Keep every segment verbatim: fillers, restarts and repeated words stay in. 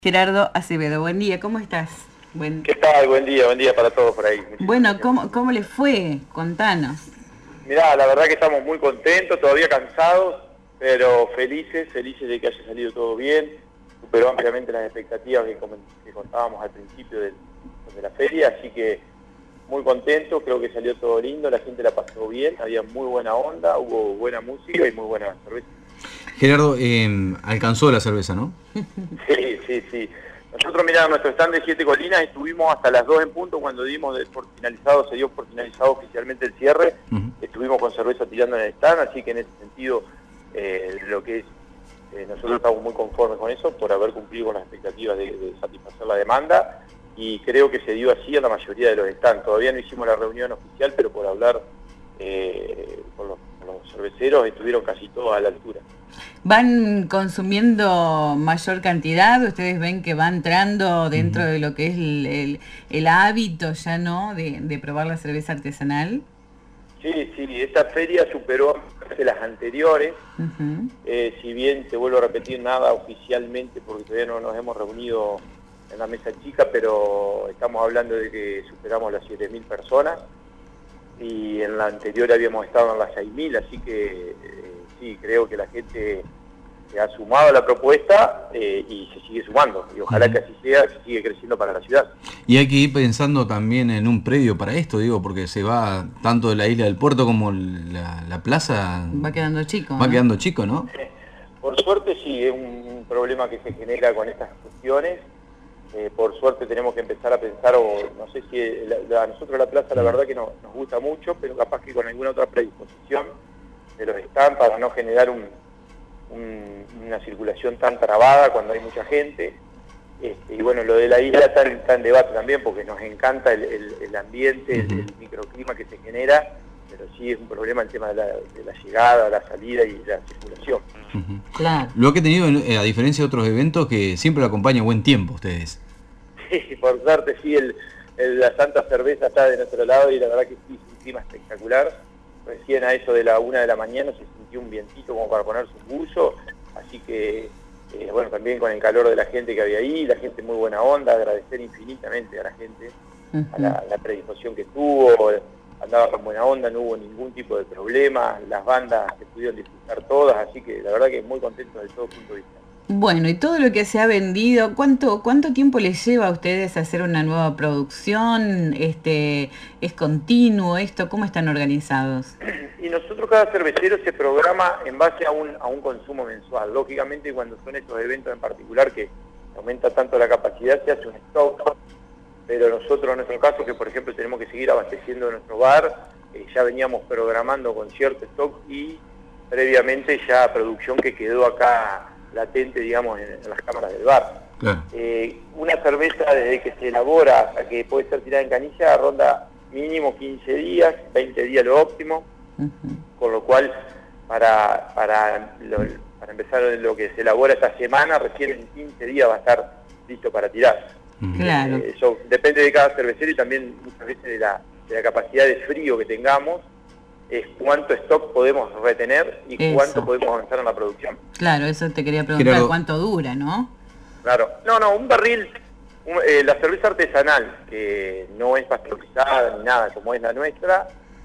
Gerardo Acevedo, buen día, ¿cómo estás? Buen... ¿Qué tal? Buen día, buen día para todos por ahí. Muchísimas bueno, gracias. ¿cómo, ¿cómo le fue? Contanos. Mirá, la verdad que estamos muy contentos, todavía cansados, pero felices, felices de que haya salido todo bien. Superó ampliamente las expectativas que, que contábamos al principio de, de la feria, así que muy contentos, creo que salió todo lindo, la gente la pasó bien, había muy buena onda, hubo buena música y muy buena cerveza. Gerardo, eh, alcanzó la cerveza, ¿no? Sí, sí, sí. Nosotros, mirá, nuestro stand de Siete Colinas estuvimos hasta las dos en punto cuando dimos de, por finalizado, se dio por finalizado oficialmente el cierre. Uh-huh. Estuvimos con cerveza tirando en el stand, así que en ese sentido, eh, lo que es, eh, nosotros estamos muy conformes con eso, por haber cumplido con las expectativas de, de satisfacer la demanda, y creo que se dio así a la mayoría de los stands. Todavía no hicimos la reunión oficial, pero por hablar eh, con, los, con los cerveceros estuvieron casi todos a la altura. ¿Van consumiendo mayor cantidad? ¿Ustedes ven que va entrando dentro de lo que es el, el, el hábito ya, ¿no?, de, de probar la cerveza artesanal? Sí, sí, esta feria superó a las anteriores. Uh-huh. eh, si bien, te vuelvo a repetir, nada oficialmente, porque todavía no nos hemos reunido en la mesa chica, pero estamos hablando de que superamos las siete mil personas, y en la anterior habíamos estado en las seis mil, así que eh, sí, creo que la gente se ha sumado a la propuesta eh, y se sigue sumando, y ojalá uh-huh. que así sea, que sigue creciendo para la ciudad. Y hay que ir pensando también en un predio para esto, digo, porque se va tanto de la isla del puerto como la, la plaza... Va quedando chico, Va ¿no? quedando chico, ¿no? Por suerte sí, es un problema que se genera con estas cuestiones. Eh, por suerte tenemos que empezar a pensar, o no sé si la, a nosotros la plaza la verdad que no, nos gusta mucho, pero capaz que con alguna otra predisposición de los stands para no generar un, un, una circulación tan trabada cuando hay mucha gente. Este, y bueno, lo de la isla está en, está en debate también, porque nos encanta el, el, el ambiente, el, el microclima que se genera, pero sí es un problema el tema de la, de la llegada, la salida y la circulación. Uh-huh. Claro. Lo que ha tenido, a diferencia de otros eventos, que siempre lo acompaña buen tiempo ustedes. Sí, por suerte sí, el, el, la Santa Cerveza está de nuestro lado y la verdad que sí, es un clima espectacular. Recién a eso de la una de la mañana se sintió un vientito como para ponerse un buzo, así que, eh, bueno, también con el calor de la gente que había ahí, la gente muy buena onda, agradecer infinitamente a la gente, uh-huh. a la, la predisposición que tuvo, andaba con buena onda, no hubo ningún tipo de problema, las bandas se pudieron disfrutar todas, así que la verdad que muy contentos de todo punto de vista. Bueno, y todo lo que se ha vendido, ¿cuánto cuánto tiempo les lleva a ustedes hacer una nueva producción? Este, ¿es continuo esto? ¿Cómo están organizados? Y nosotros, cada cervecero se programa en base a un, a un consumo mensual. Lógicamente, cuando son estos eventos en particular que aumenta tanto la capacidad, se hace un stock, pero nosotros en nuestro caso, que por ejemplo tenemos que seguir abasteciendo nuestro bar, eh, ya veníamos programando con cierto stock y previamente ya producción que quedó acá latente, digamos, en, en las cámaras del bar. Claro. Eh, una cerveza desde que se elabora hasta que puede ser tirada en canilla ronda mínimo quince días, veinte días lo óptimo, uh-huh. con lo cual para, para, lo, para empezar lo que se elabora esta semana, recién en quince días va a estar listo para tirar. Uh-huh. Claro. Eh, eso depende de cada cervecero y también muchas veces de la, de la capacidad de frío que tengamos, es cuánto stock podemos retener y eso. Cuánto podemos avanzar en la producción. Claro, eso te quería preguntar, Gerardo. ¿Cuánto dura, no? Claro, no, no, un barril, un, eh, la cerveza artesanal, que no es pasteurizada ni nada, como es la nuestra,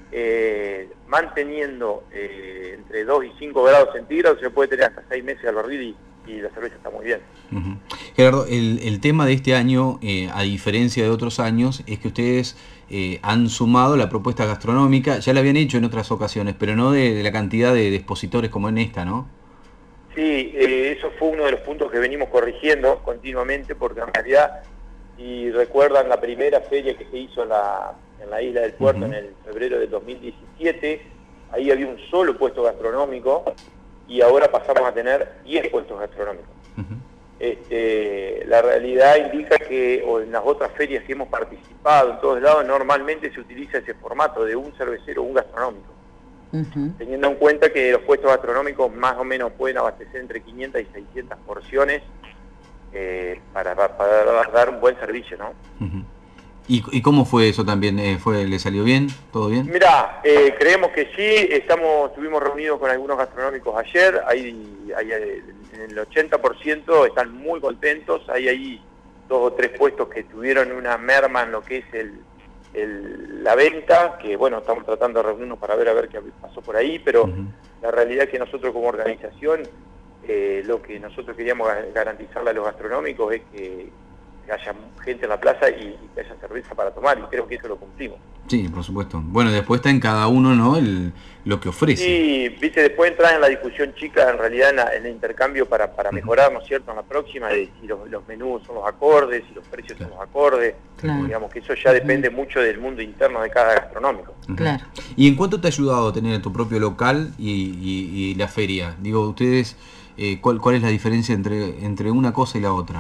eh, manteniendo eh, entre dos y cinco grados centígrados, se puede tener hasta seis meses al barril y, y la cerveza está muy bien. Uh-huh. Gerardo, el, el tema de este año, eh, a diferencia de otros años, es que ustedes eh, han sumado la propuesta gastronómica, ya la habían hecho en otras ocasiones, pero no de, de la cantidad de, de expositores como en esta, ¿no? Sí, eh, eso fue uno de los puntos que venimos corrigiendo continuamente, porque en realidad, si recuerdan la primera feria que se hizo en la, en la Isla del Puerto, uh-huh. en el febrero del dos mil diecisiete, ahí había un solo puesto gastronómico y ahora pasamos a tener diez puestos gastronómicos. Uh-huh. Este, la realidad indica que, o en las otras ferias que hemos participado en todos lados, normalmente se utiliza ese formato de un cervecero o un gastronómico. Uh-huh. Teniendo en cuenta que los puestos gastronómicos más o menos pueden abastecer entre quinientas y seiscientas porciones eh, para, para, para dar un buen servicio, ¿no? Uh-huh. ¿Y, ¿Y cómo fue eso también? Eh, fue, ¿Le salió bien? ¿Todo bien? Mirá, eh, creemos que sí, estamos, estuvimos reunidos con algunos gastronómicos ayer, hay, hay, en en el ochenta por ciento están muy contentos. Hay ahí dos o tres puestos que tuvieron una merma en lo que es el, el, la venta, que bueno, estamos tratando de reunirnos para ver a ver qué pasó por ahí, pero uh-huh. la realidad es que nosotros como organización, eh, lo que nosotros queríamos garantizarle a los gastronómicos es que que haya gente en la plaza y, y que haya cerveza para tomar, y creo que eso lo cumplimos. Sí, por supuesto. Bueno, después está en cada uno, ¿no?, el, lo que ofrece. Sí, viste, después entrar en la discusión chica, en realidad en, la, en el intercambio para, para mejorar, ¿no es cierto?, en la próxima, de si los, los menús son los acordes, si los precios claro. son los acordes, claro. digamos que eso ya depende mucho del mundo interno de cada gastronómico. Claro. ¿Y en cuánto te ha ayudado tener tu propio local y, y, y la feria? Digo, ustedes, eh, ¿cuál, ¿cuál es la diferencia entre, entre una cosa y la otra?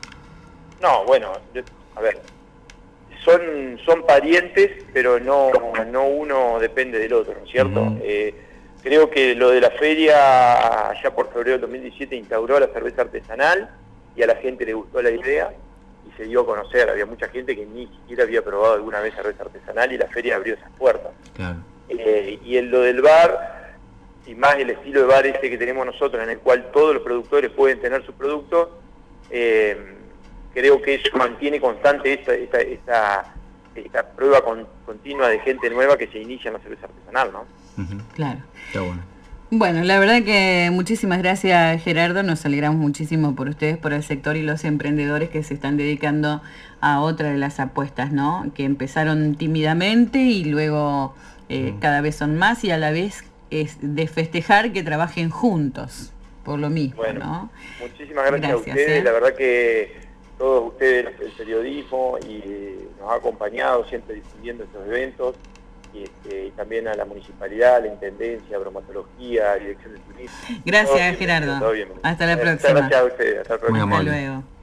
No, bueno, a ver, son son parientes, pero no no uno depende del otro, ¿no es cierto? Uh-huh. eh, creo que lo de la feria, allá por febrero del dos mil diecisiete, instauró la cerveza artesanal y a la gente le gustó la idea y se dio a conocer. Había mucha gente que ni siquiera había probado alguna vez cerveza artesanal y la feria abrió esas puertas. Claro. Eh, y en lo del bar, y más el estilo de bar ese que tenemos nosotros, en el cual todos los productores pueden tener sus productos, eh, creo que eso mantiene constante esta, esta, esta, esta prueba con, continua de gente nueva que se inicia en la cerveza artesanal, ¿no? Uh-huh. Claro. Está bueno. Bueno, la verdad que muchísimas gracias, Gerardo, nos alegramos muchísimo por ustedes, por el sector y los emprendedores que se están dedicando a otra de las apuestas, ¿no?, que empezaron tímidamente y luego eh, uh-huh. cada vez son más, y a la vez es de festejar que trabajen juntos, por lo mismo, bueno, ¿no? Muchísimas gracias, gracias a ustedes, ¿eh? La verdad que todos ustedes, el periodismo, y nos ha acompañado siempre difundiendo estos eventos, y, este, y también a la municipalidad, a la intendencia, bromatología, dirección de turismo. Gracias, Gerardo. Hasta la próxima. Muchas gracias a ustedes. Hasta la próxima. Hasta luego.